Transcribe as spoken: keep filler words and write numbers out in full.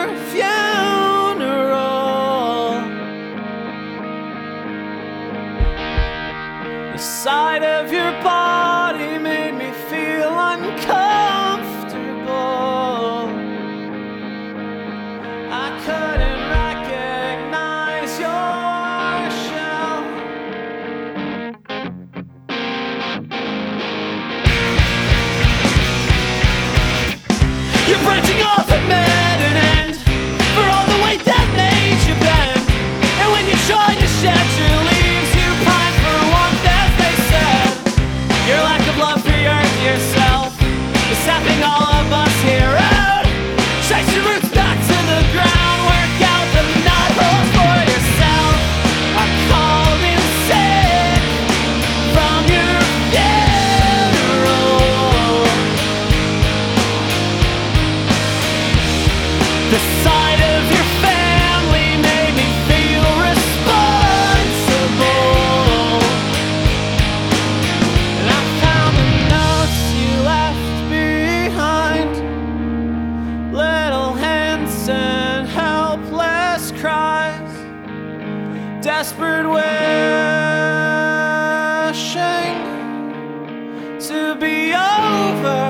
funeral. The sight of your body made me feel uncomfortable. I couldn't recognize your shell. You're branching off at an end for all the weight that made you bend. And when you're trying to shed your leaves, you pine for warmth, as they said. Your lack of love for your dear self is sapping all of us here out. Trace your roots back to the ground, work out the knot holes for yourself. I called in sick from your funeral. The sight of your family made me feel responsible. And I found the notes you left behind, little hints and helpless cries, desperate wishing to be over.